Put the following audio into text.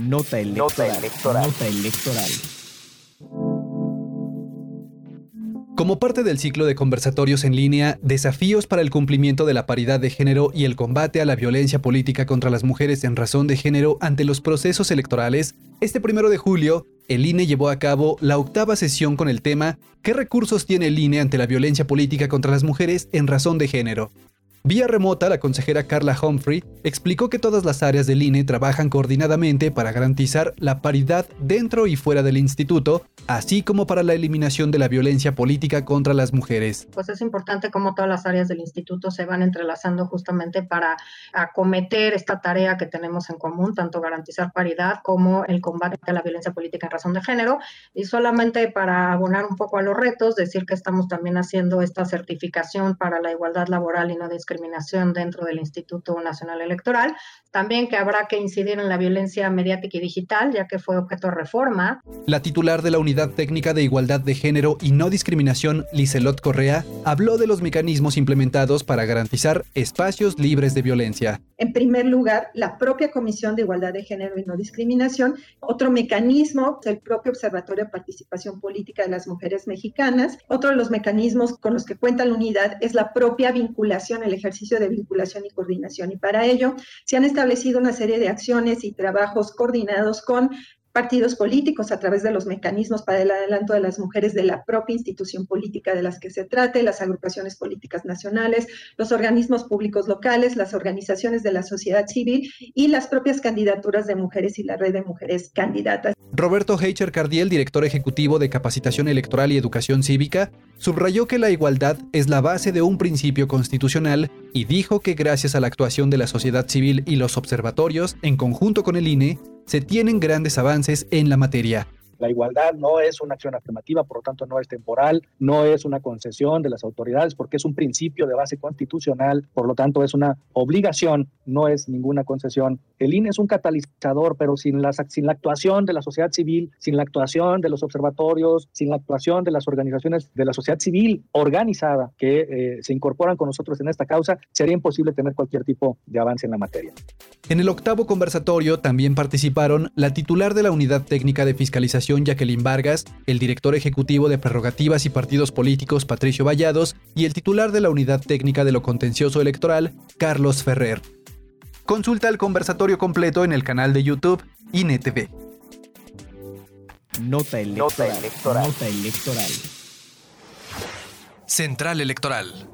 Nota electoral. Nota electoral. Como parte del ciclo de conversatorios en línea, Desafíos para el cumplimiento de la paridad de género y el combate a la violencia política contra las mujeres en razón de género ante los procesos electorales, este 1 de julio, el INE llevó a cabo la 8ª sesión con el tema ¿Qué recursos tiene el INE ante la violencia política contra las mujeres en razón de género? Vía remota, la consejera Carla Humphrey explicó que todas las áreas del INE trabajan coordinadamente para garantizar la paridad dentro y fuera del instituto, así como para la eliminación de la violencia política contra las mujeres. Pues es importante cómo todas las áreas del instituto se van entrelazando justamente para acometer esta tarea que tenemos en común, tanto garantizar paridad como el combate a la violencia política en razón de género. Y solamente para abonar un poco a los retos, decir que estamos también haciendo esta certificación para la igualdad laboral y no discriminación dentro del Instituto Nacional Electoral. También que habrá que incidir en la violencia mediática y digital, ya que fue objeto de reforma. La titular de la Unidad Técnica de Igualdad de Género y No Discriminación, Liselot Correa, habló de los mecanismos implementados para garantizar espacios libres de violencia. En primer lugar, la propia Comisión de Igualdad de Género y No Discriminación. Otro mecanismo, el propio Observatorio de Participación Política de las Mujeres Mexicanas. Otro de los mecanismos con los que cuenta la unidad es la propia vinculación, el ejercicio de vinculación y coordinación. Y para ello se han establecido una serie de acciones y trabajos coordinados con partidos políticos a través de los mecanismos para el adelanto de las mujeres de la propia institución política de las que se trate, las agrupaciones políticas nacionales, los organismos públicos locales, las organizaciones de la sociedad civil y las propias candidaturas de mujeres y la red de mujeres candidatas. Roberto Heicher Cardiel, director ejecutivo de Capacitación Electoral y Educación Cívica, subrayó que la igualdad es la base de un principio constitucional y dijo que gracias a la actuación de la sociedad civil y los observatorios, en conjunto con el INE, se tienen grandes avances en la materia. La igualdad no es una acción afirmativa, por lo tanto no es temporal, no es una concesión de las autoridades porque es un principio de base constitucional, por lo tanto es una obligación, no es ninguna concesión. El INE es un catalizador, pero sin la actuación de la sociedad civil, sin la actuación de los observatorios, sin la actuación de las organizaciones de la sociedad civil organizada que se incorporan con nosotros en esta causa, sería imposible tener cualquier tipo de avance en la materia. En el 8º conversatorio también participaron la titular de la Unidad Técnica de Fiscalización, Jacqueline Vargas, el director ejecutivo de Prerrogativas y Partidos Políticos, Patricio Vallados, y el titular de la Unidad Técnica de lo Contencioso Electoral, Carlos Ferrer. Consulta el conversatorio completo en el canal de YouTube INE TV. Nota electoral. Nota electoral. Central Electoral.